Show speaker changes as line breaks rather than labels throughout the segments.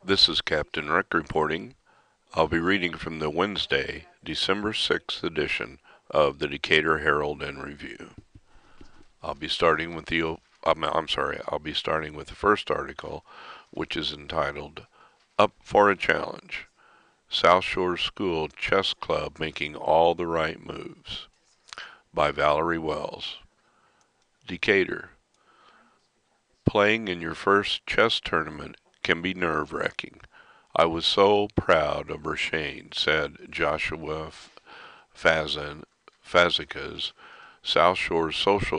This is Captain Rick reporting. I'll be reading from the Wednesday, December 6th edition of the Decatur Herald and Review. I'll be starting with I'll be starting with the first article, which is entitled Up for a Challenge. South Shore School Chess Club Making All the Right Moves by Valerie Wells. Decatur. Playing in your first chess tournament can be nerve-wracking. I was so proud of Rashane, said Joshua Fazekas, South Shore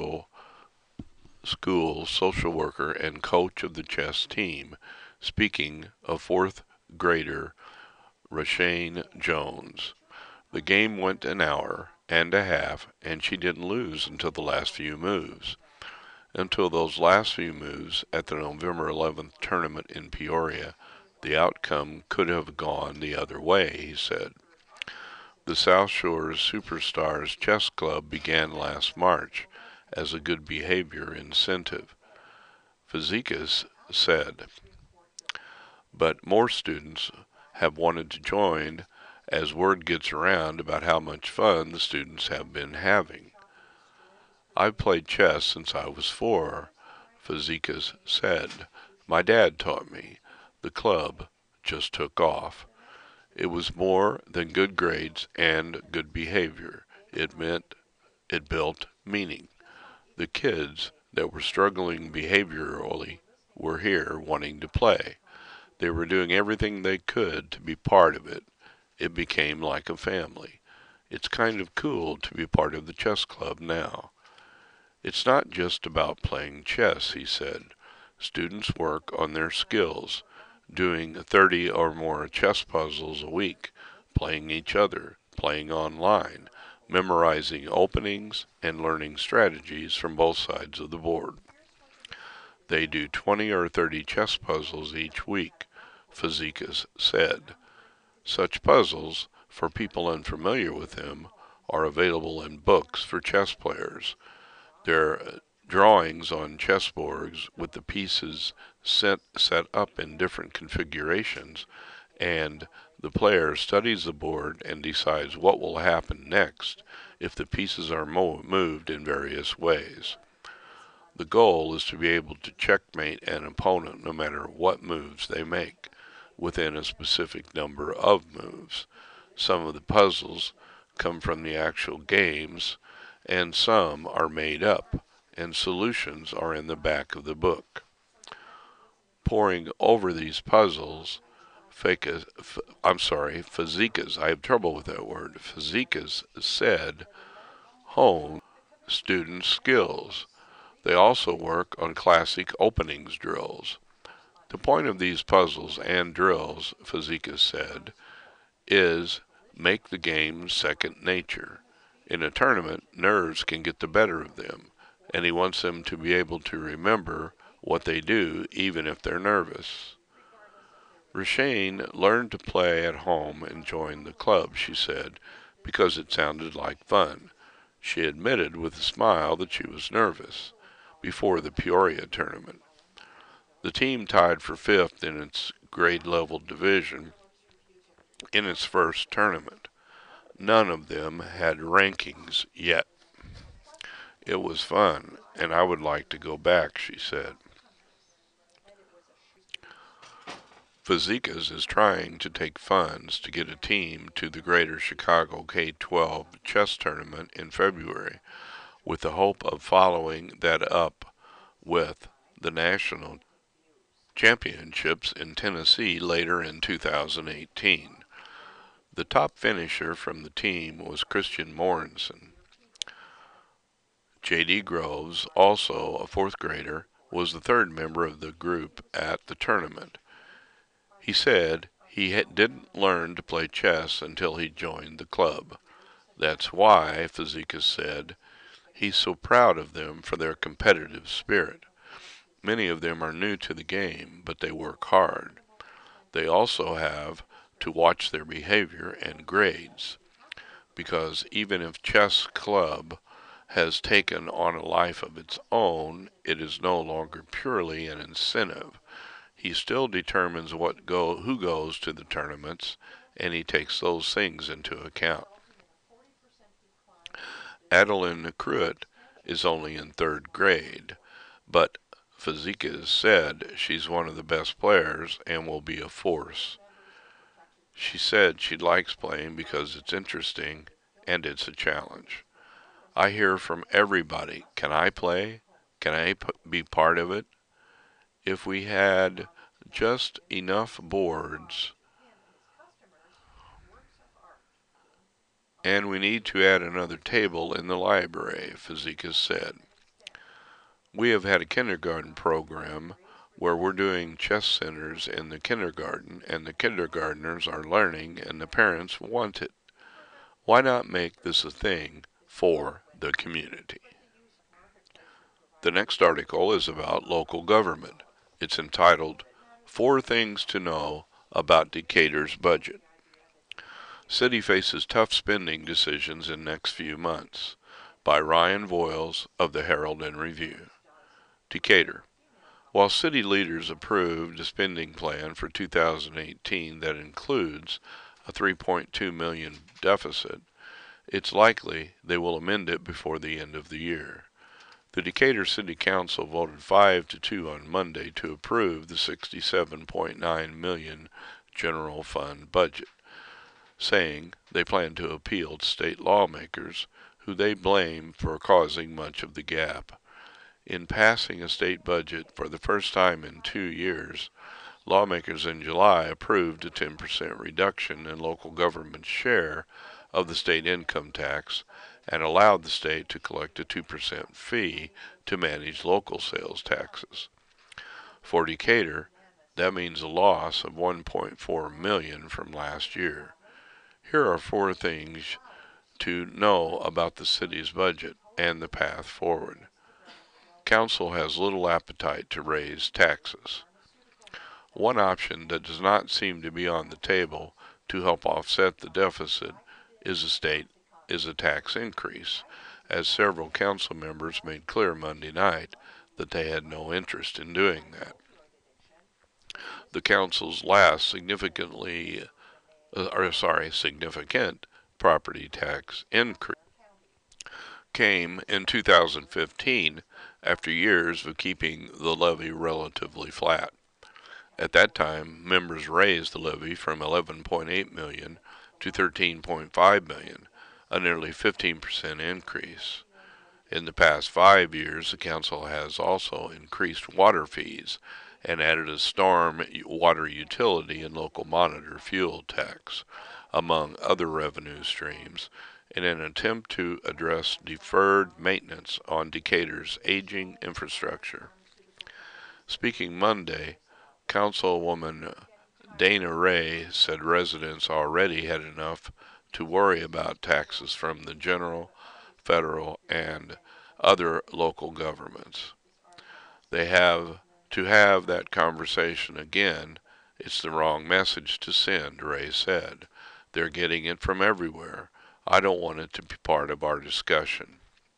School social worker and coach of the chess team, speaking of fourth grader Rashane Jones. The game went an hour and a half, and she didn't lose until the last few moves. Until those last few moves at the November 11th tournament in Peoria, the outcome could have gone the other way, he said. The South Shore Superstars Chess Club began last March as a good behavior incentive. Fazekas said, but more students have wanted to join as word gets around about how much fun the students have been having. I've played chess since I was 4, Fazekas said. My dad taught me. The club just took off. It was more than good grades and good behavior. It built meaning. The kids that were struggling behaviorally were here wanting to play. They were doing everything they could to be part of it. It became like a family. It's kind of cool to be part of the chess club now. It's not just about playing chess, he said. Students work on their skills, doing 30 or more chess puzzles a week, playing each other, playing online, memorizing openings, and learning strategies from both sides of the board. They do 20 or 30 chess puzzles each week, Fazekas said. Such puzzles, for people unfamiliar with them, are available in books for chess players. They're drawings on chessboards with the pieces set up in different configurations, and the player studies the board and decides what will happen next if the pieces are moved in various ways. The goal is to be able to checkmate an opponent no matter what moves they make, within a specific number of moves. Some of the puzzles come from the actual games, and some are made up, and solutions are in the back of the book. Poring over these puzzles, Fazekas, I have trouble with that word, Fazekas said, hone student skills. They also work on classic openings drills. The point of these puzzles and drills, Fazekas said, is make the game second nature. In a tournament, nerves can get the better of them, and he wants them to be able to remember what they do even if they're nervous. Rashane learned to play at home and joined the club, she said, because it sounded like fun. She admitted with a smile that she was nervous before the Peoria tournament. The team tied for 5th in its grade level division in its first tournament. None of them had rankings yet. It was fun, and I would like to go back, she said. Fazekas is trying to take funds to get a team to the Greater Chicago K-12 chess tournament in February, with the hope of following that up with the national championships in Tennessee later in 2018. The top finisher from the team was Christian Morenson. J.D. Groves, also a 4th grader, was the 3rd member of the group at the tournament. He said he didn't learn to play chess until he joined the club. That's why, Fazekas said, he's so proud of them for their competitive spirit. Many of them are new to the game, but they work hard. They also have to watch their behavior and grades, because even if chess club has taken on a life of its own, it is no longer purely an incentive. he still determines who goes to the tournaments, and he takes those things into account. Adeline Pruitt is only in third grade, but Fazekas said she's one of the best players and will be a force. She said she likes playing because it's interesting and it's a challenge. I hear from everybody, can I play? Can I be part of it? If we had just enough boards, and we need to add another table in the library, Fazekas said. We have had a kindergarten program where we're doing chess centers in the kindergarten, and the kindergartners are learning and the parents want it. Why not make this a thing for the community? The next article is about local government. It's entitled, 4 Things to Know About Decatur's Budget. City faces tough spending decisions in next few months, by Ryan Voiles of the Herald and Review. Decatur. While city leaders approved a spending plan for 2018 that includes a $3.2 million deficit, it's likely they will amend it before the end of the year. The Decatur City Council voted 5-2 on Monday to approve the $67.9 million general fund budget, saying they plan to appeal to state lawmakers who they blame for causing much of the gap. In passing a state budget for the first time in 2 years, lawmakers in July approved a 10% reduction in local government's share of the state income tax and allowed the state to collect a 2% fee to manage local sales taxes. For Decatur, that means a loss of $1.4 million from last year. Here are 4 things to know about the city's budget and the path forward. Council has little appetite to raise taxes. One option that does not seem to be on the table to help offset the deficit is a tax increase, as several council members made clear Monday night that they had no interest in doing that. The council's last significant property tax increase came in 2015 after years of keeping the levy relatively flat. At that time, members raised the levy from $11.8 million to $13.5 million, a nearly 15% increase. In the past 5 years, the council has also increased water fees and added a storm water utility and local monitor fuel tax, among other revenue streams, in an attempt to address deferred maintenance on Decatur's aging infrastructure. Speaking Monday, Councilwoman Dana Ray said residents already had enough to worry about taxes from the general, federal, and other local governments. They have to have that conversation again. It's the wrong message to send, Ray said. They're getting it from everywhere. I don't want it to be part of our discussion.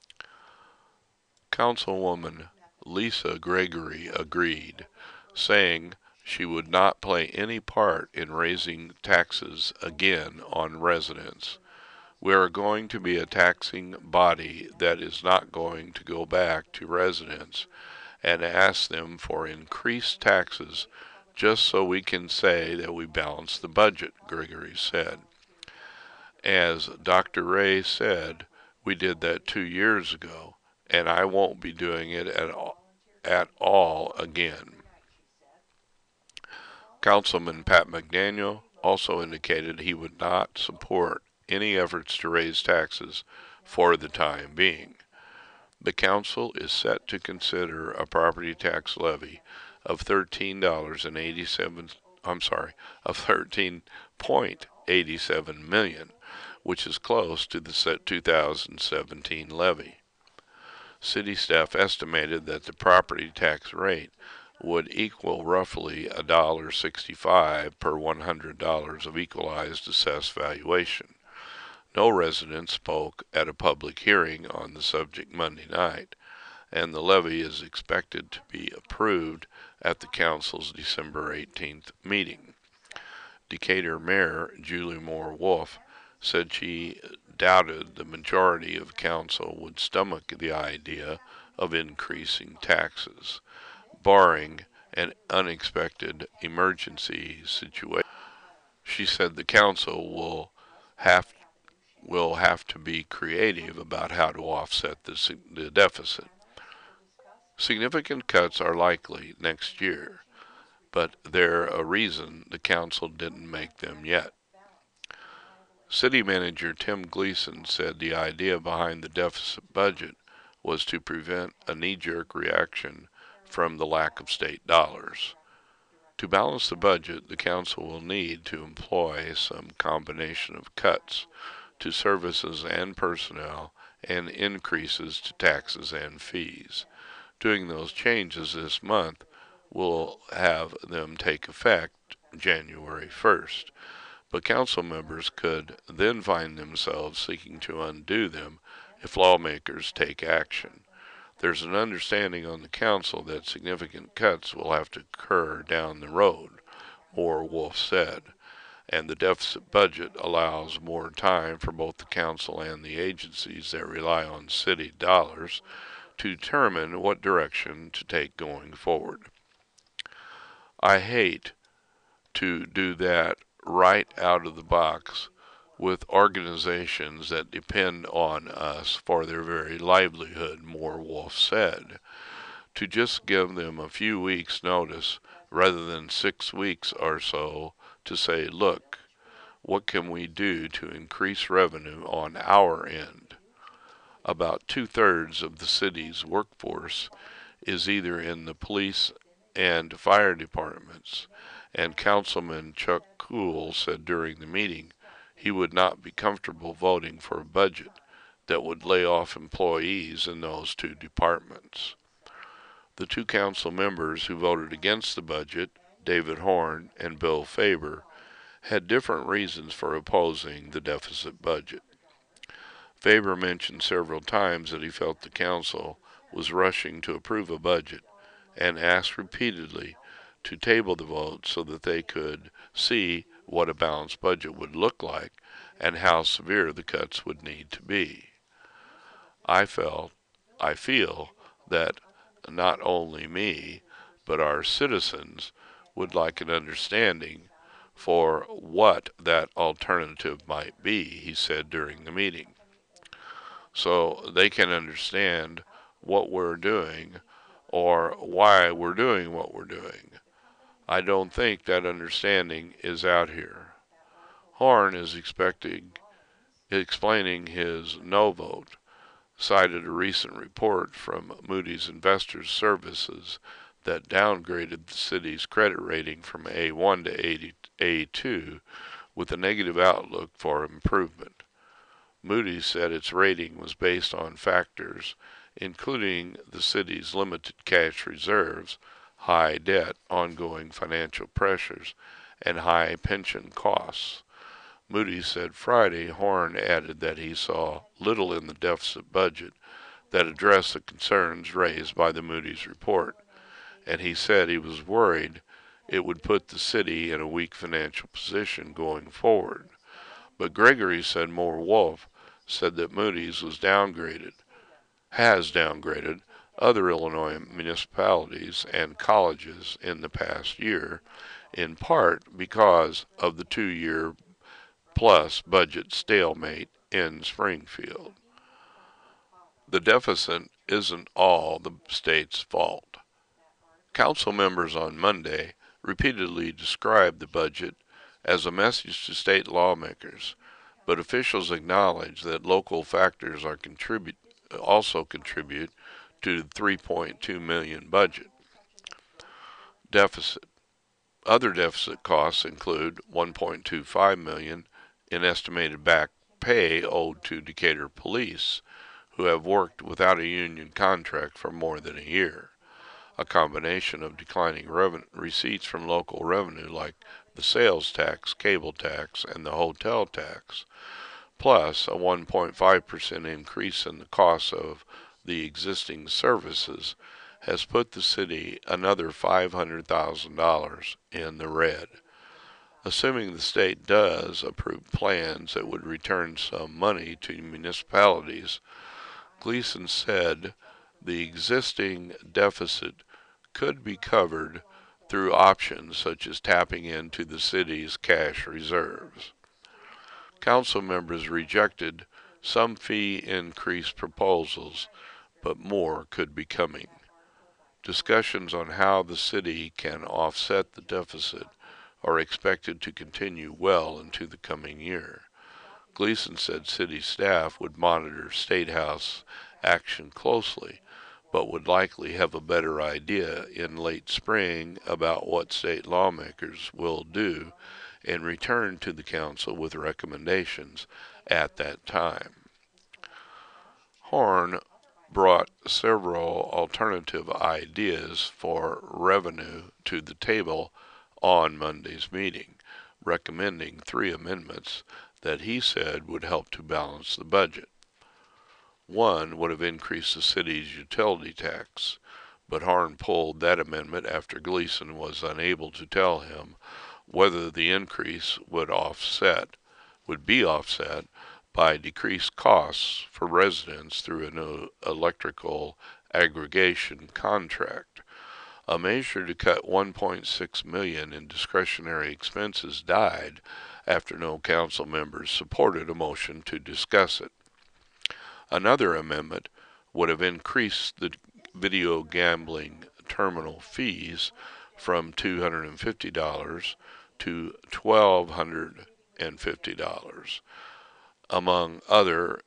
Councilwoman Lisa Gregory agreed, saying she would not play any part in raising taxes again on residents. We are going to be a taxing body that is not going to go back to residents and ask them for increased taxes just so we can say that we balanced the budget, Gregory said. As Dr. Ray said, we did that 2 years ago, and I won't be doing it at all again. Councilman Pat McDaniel also indicated he would not support any efforts to raise taxes for the time being. The council is set to consider a property tax levy of $13.87 million, which is close to the 2017 levy. City staff estimated that the property tax rate would equal roughly $1.65 per $100 of equalized assessed valuation. No resident spoke at a public hearing on the subject Monday night. and the levy is expected to be approved at the council's December 18th meeting. Decatur Mayor Julie Moore Wolf said she doubted the majority of council would stomach the idea of increasing taxes, barring an unexpected emergency situation. She said the council will have to be creative about how to offset the deficit. Significant cuts are likely next year, but they're a reason the council didn't make them yet. City Manager Tim Gleason said the idea behind the deficit budget was to prevent a knee-jerk reaction from the lack of state dollars. To balance the budget, the council will need to employ some combination of cuts to services and personnel and increases to taxes and fees. Doing those changes this month will have them take effect January 1st, but council members could then find themselves seeking to undo them if lawmakers take action. There's an understanding on the council that significant cuts will have to occur down the road, Moore Wolf said, and the deficit budget allows more time for both the council and the agencies that rely on city dollars to determine what direction to take going forward. I hate to do that right out of the box with organizations that depend on us for their very livelihood, Moore Wolf said. To just give them a few weeks' notice rather than 6 weeks or so to say, look, what can we do to increase revenue on our end? About 2/3 of the city's workforce is either in the police and fire departments, and Councilman Chuck Cool said during the meeting he would not be comfortable voting for a budget that would lay off employees in those two departments. The two council members who voted against the budget, David Horn and Bill Faber, had different reasons for opposing the deficit budget. Faber mentioned several times that he felt the council was rushing to approve a budget and asked repeatedly to table the vote so that they could see what a balanced budget would look like and how severe the cuts would need to be. I feel that not only me, but our citizens would like an understanding for what that alternative might be, he said during the meeting, so they can understand what we're doing or why we're doing what we're doing. I don't think that understanding is out here. Horn is explaining his no vote, cited a recent report from Moody's Investors Services that downgraded the city's credit rating from A1 to A2 with a negative outlook for improvement. Moody's said its rating was based on factors including the city's limited cash reserves, high debt, ongoing financial pressures, and high pension costs. Moody's said Friday. Horn added that he saw little in the deficit budget that addressed the concerns raised by the Moody's report, and he said he was worried it would put the city in a weak financial position going forward. But Gregory said Moore Wolf said that Moody's has downgraded other Illinois municipalities and colleges in the past year, in part because of the 2-year plus budget stalemate in Springfield. The deficit isn't all the state's fault. Council members on Monday repeatedly described the budget as a message to state lawmakers, but officials acknowledge that local factors also contribute to the $3.2 million budget deficit. Other deficit costs include $1.25 million in estimated back pay owed to Decatur police, who have worked without a union contract for more than a year, a combination of declining receipts from local revenue like the sales tax, cable tax, and the hotel tax, plus a 1.5% increase in the cost of the existing services has put the city another $500,000 in the red. Assuming the state does approve plans that would return some money to municipalities, Gleason said the existing deficit could be covered through options such as tapping into the city's cash reserves. Council members rejected some fee increase proposals, but more could be coming. Discussions on how the city can offset the deficit are expected to continue well into the coming year. Gleason said city staff would monitor State House action closely, but would likely have a better idea in late spring about what state lawmakers will do and return to the council with recommendations at that time. Horn brought several alternative ideas for revenue to the table on Monday's meeting, recommending 3 amendments that he said would help to balance the budget. One would have increased the city's utility tax, but Horn pulled that amendment after Gleason was unable to tell him whether the increase would be offset by decreased costs for residents through an electrical aggregation contract. A measure to cut $1.6 million in discretionary expenses died after no council members supported a motion to discuss it. Another amendment would have increased the video gambling terminal fees from $250 to $1,250, among other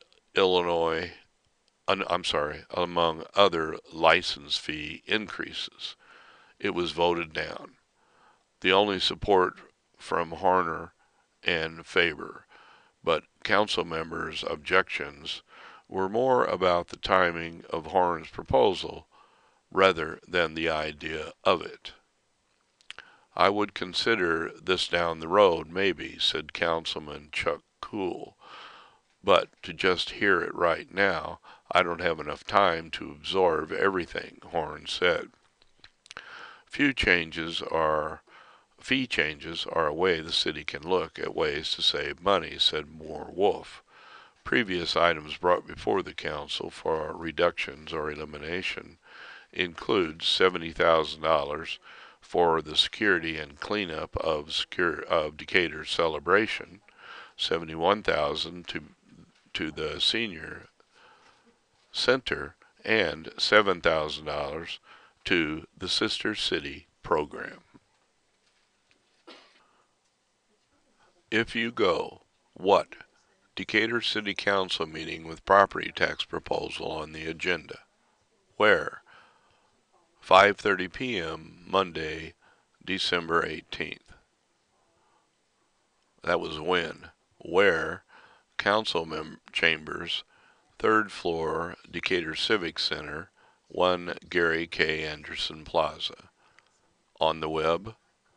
license fee increases. It was voted down. The only support from Horner and Faber, but council members' objections were more about the timing of Horn's proposal rather than the idea of it. I would consider this down the road, maybe, said Councilman Chuck Cool, but to just hear it right now, I don't have enough time to absorb everything, Horn said. Fee changes are a way the city can look at ways to save money, said Moore Wolf. Previous items brought before the council for reductions or elimination include $70,000 for the security and cleanup of Decatur's celebration, $71,000 to the senior center, and $7,000 to the Sister City program. If you go, what? Decatur City Council meeting with property tax proposal on the agenda. Where? 5:30 p.m. Monday, December 18th. That was when. Where? Council chambers, 3rd floor, Decatur Civic Center, 1 Gary K. Anderson Plaza. On the web,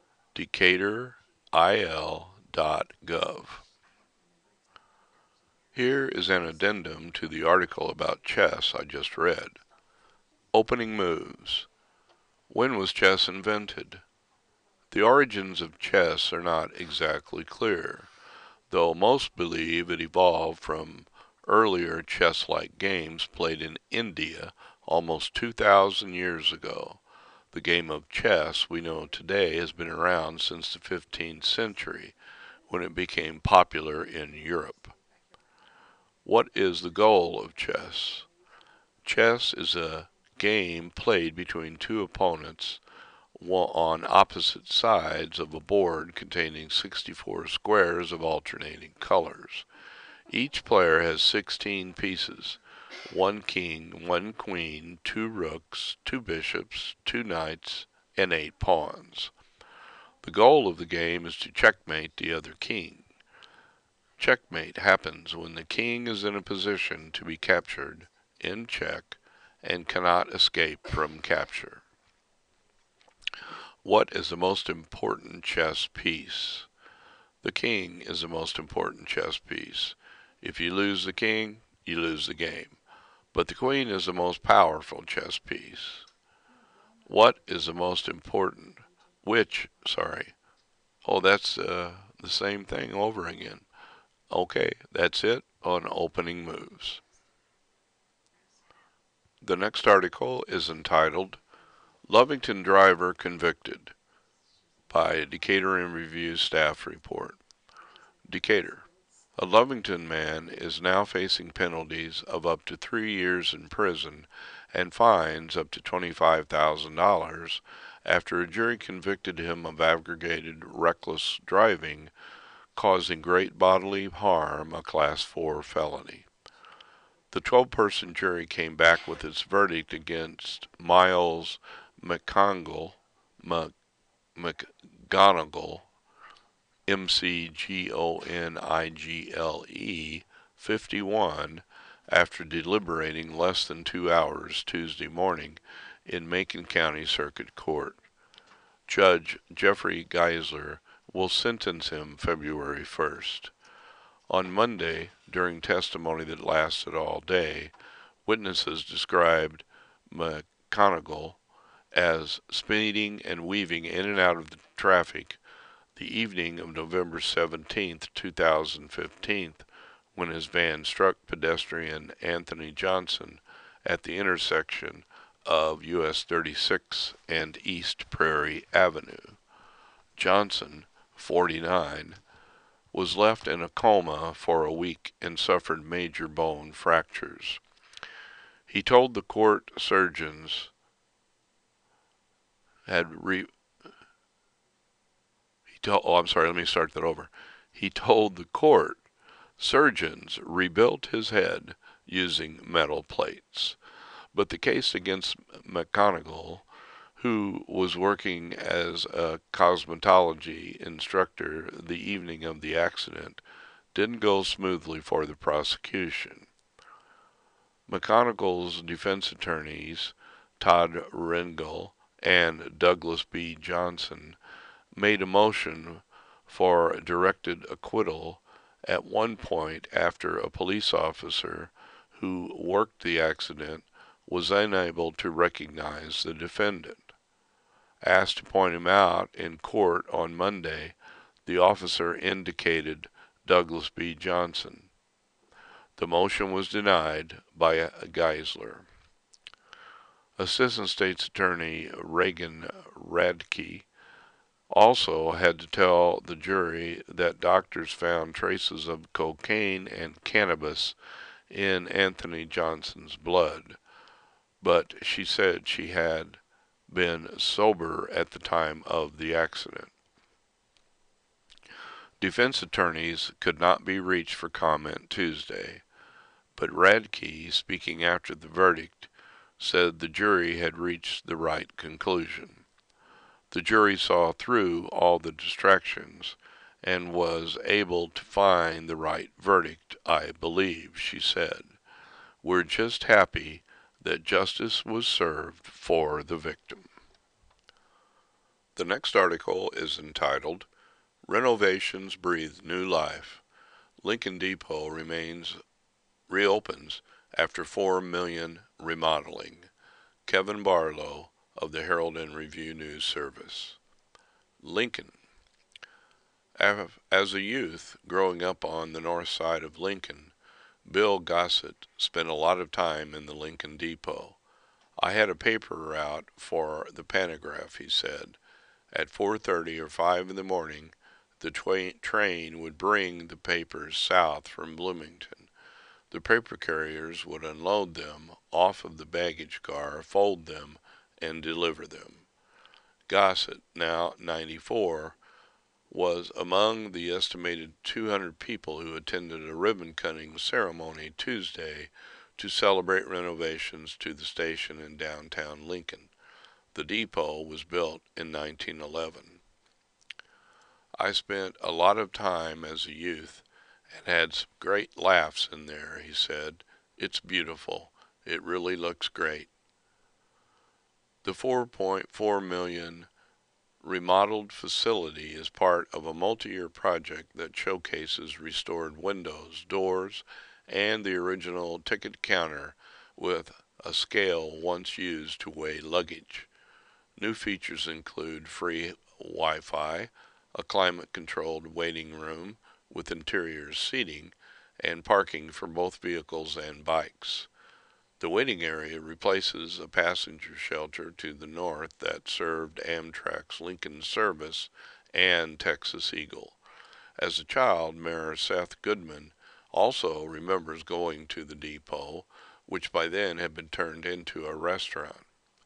decaturil.gov. Here is an addendum to the article about chess I just read. Opening moves. When was chess invented? The origins of chess are not exactly clear, though most believe it evolved from earlier chess-like games played in India almost 2,000 years ago. The game of chess we know today has been around since the 15th century, when it became popular in Europe. What is the goal of chess? Chess is a game played between two opponents on opposite sides of a board containing 64 squares of alternating colors. Each player has 16 pieces, 1 king, 1 queen, 2 rooks, 2 bishops, 2 knights, and 8 pawns. The goal of the game is to checkmate the other king. Checkmate happens when the king is in a position to be captured in check and cannot escape from capture. What is the most important chess piece? The king is the most important chess piece. If you lose the king, you lose the game. But the queen is the most powerful chess piece. What is the most important? Sorry. Oh, that's the same thing over again. Okay, that's it on opening moves. The next article is entitled Lovington Driver Convicted by Decatur and Review Staff Report. Decatur. A Lovington man is now facing penalties of up to 3 years in prison and fines up to $25,000 after a jury convicted him of aggravated reckless driving causing great bodily harm, a Class 4 felony. The 12-person jury came back with its verdict against Miles McConigle, McGonigle, McGonigle, 51, after deliberating less than 2 hours Tuesday morning in Macon County Circuit Court. Judge Jeffrey Geisler will sentence him February 1st. On Monday, during testimony that lasted all day, witnesses described McConigle as speeding and weaving in and out of the traffic the evening of November 17, 2015, when his van struck pedestrian Anthony Johnson at the intersection of US 36 and East Prairie Avenue. Johnson, 49, was left in a coma for a week and suffered major bone fractures. He told the court surgeons He told the court surgeons rebuilt his head using metal plates. But the case against McConigle, who was working as a cosmetology instructor the evening of the accident, didn't go smoothly for the prosecution. McConigle's defense attorneys, Todd Rengel and Douglas B. Johnson, made a motion for directed acquittal at one point after a police officer who worked the accident was unable to recognize the defendant. Asked to point him out in court on Monday, the officer indicated Douglas B. Johnson. The motion was denied by Geisler. Assistant State's Attorney Reagan Radke also had to tell the jury that doctors found traces of cocaine and cannabis in Anthony Johnson's blood, but she said she had been sober at the time of the accident. Defense attorneys could not be reached for comment Tuesday, but Radke, speaking after the verdict, said the jury had reached the right conclusion. The jury saw through all the distractions and was able to find the right verdict, I believe, she said. We're just happy that justice was served for the victim. The next article is entitled, Renovations Breathe New Life. Lincoln Depot reopens after $4 million remodeling. Kevin Barlow of the Herald and Review News Service. Lincoln. As a youth growing up on the north side of Lincoln, Bill Gossett spent a lot of time in the Lincoln Depot. I had a paper route for the Pantograph, he said. At 4:30 or 5 in the morning, the train would bring the papers south from Bloomington. The paper carriers would unload them off of the baggage car, fold them, and deliver them. Gossett, now 94, was among the estimated 200 people who attended a ribbon-cutting ceremony Tuesday to celebrate renovations to the station in downtown Lincoln. The depot was built in 1911. I spent a lot of time as a youth and had some great laughs in there, he said. It's beautiful. It really looks great. The $4.4 million remodeled facility is part of a multi-year project that showcases restored windows, doors, and the original ticket counter with a scale once used to weigh luggage. New features include free Wi-Fi, a climate-controlled waiting room with interior seating, and parking for both vehicles and bikes. The waiting area replaces a passenger shelter to the north that served Amtrak's Lincoln service and Texas Eagle. As a child, Mayor Seth Goodman also remembers going to the depot, which by then had been turned into a restaurant.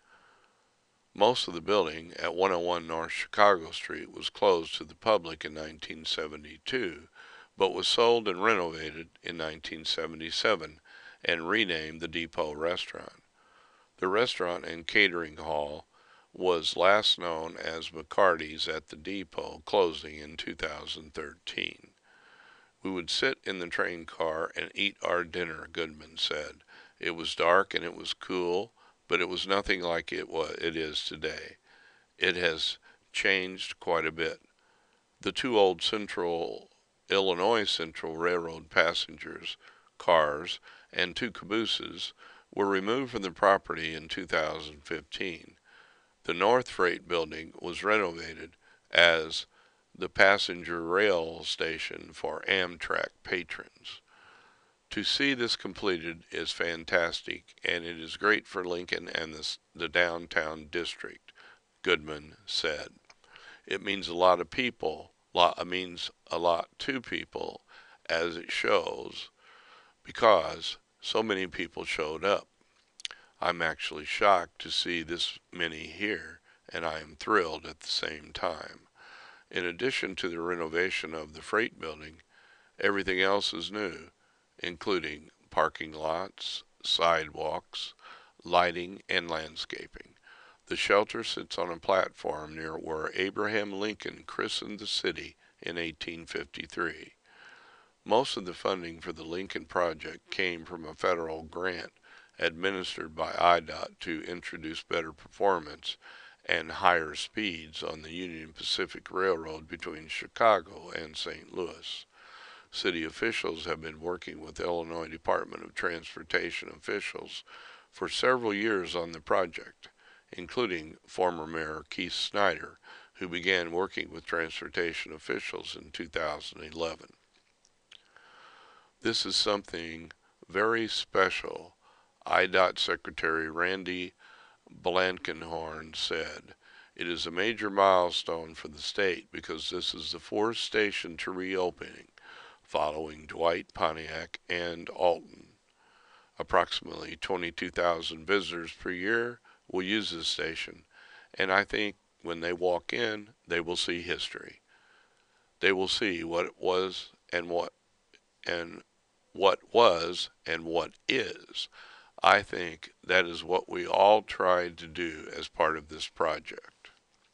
Most of the building at 101 North Chicago Street was closed to the public in 1972, but was sold and renovated in 1977 and renamed the Depot Restaurant. The restaurant and catering hall was last known as McCarty's at the Depot, closing in 2013. We would sit in the train car and eat our dinner, Goodman said. It was dark and it was cool, but it was nothing like it is today. It has changed quite a bit. The two old Illinois Central Railroad passengers cars and two cabooses were removed from the property in 2015. The North Freight Building was renovated as the passenger rail station for Amtrak patrons. To see this completed is fantastic, and it is great for Lincoln and the downtown district, Goodman said. It means a lot of people, means a lot to people, as it shows, because so many people showed up. I'm actually shocked to see this many here, and I am thrilled at the same time. In addition to the renovation of the freight building, everything else is new, including parking lots, sidewalks, lighting, and landscaping. The shelter sits on a platform near where Abraham Lincoln christened the city in 1853. Most of the funding for the Lincoln project came from a federal grant administered by IDOT to introduce better performance and higher speeds on the Union Pacific Railroad between Chicago and St. Louis. City officials have been working with Illinois Department of Transportation officials for several years on the project, including former Mayor Keith Snyder, who began working with transportation officials in 2011. This is something very special, IDOT Secretary Randy Blankenhorn said. It is a major milestone for the state because this is the fourth station to reopening, following Dwight, Pontiac, and Alton. Approximately 22,000 visitors per year will use this station, and I think when they walk in, they will see history. They will see what it was and what was and what is. I think that is what we all tried to do as part of this project.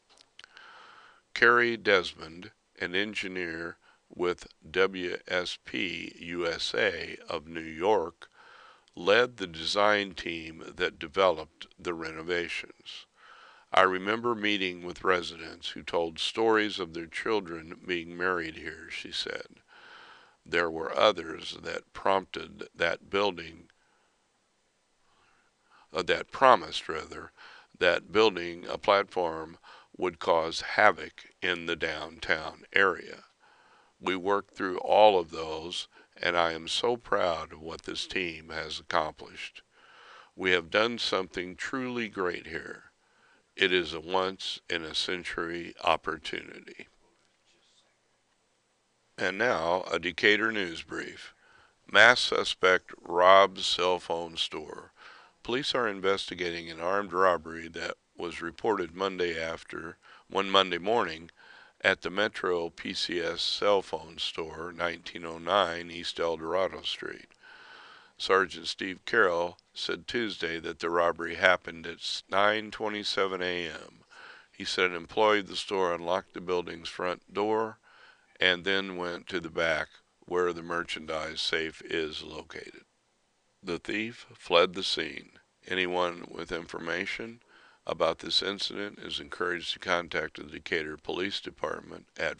Kerry Desmond, an engineer with WSP USA of New York, led the design team that developed the renovations. I remember meeting with residents who told stories of their children being married here, she said. There were others that promised that building a platform would cause havoc in the downtown area. We worked through all of those, and I am so proud of what this team has accomplished. We have done something truly great here. It is a once-in-a-century opportunity. And now, a Decatur news brief. Masked suspect robs cell phone store. Police are investigating an armed robbery that was reported one Monday morning at the Metro PCS cell phone store, 1909 East Eldorado Street. Sergeant Steve Carroll said Tuesday that the robbery happened at 9:27 a.m. He said an employee of the store unlocked the building's front door and then went to the back where the merchandise safe is located. The thief fled the scene. Anyone with information about this incident is encouraged to contact the Decatur Police Department at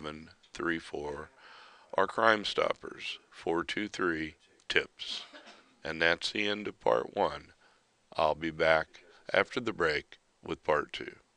424-2734 or Crime Stoppers 423-TIPS. And that's the end of part one. I'll be back after the break with part two.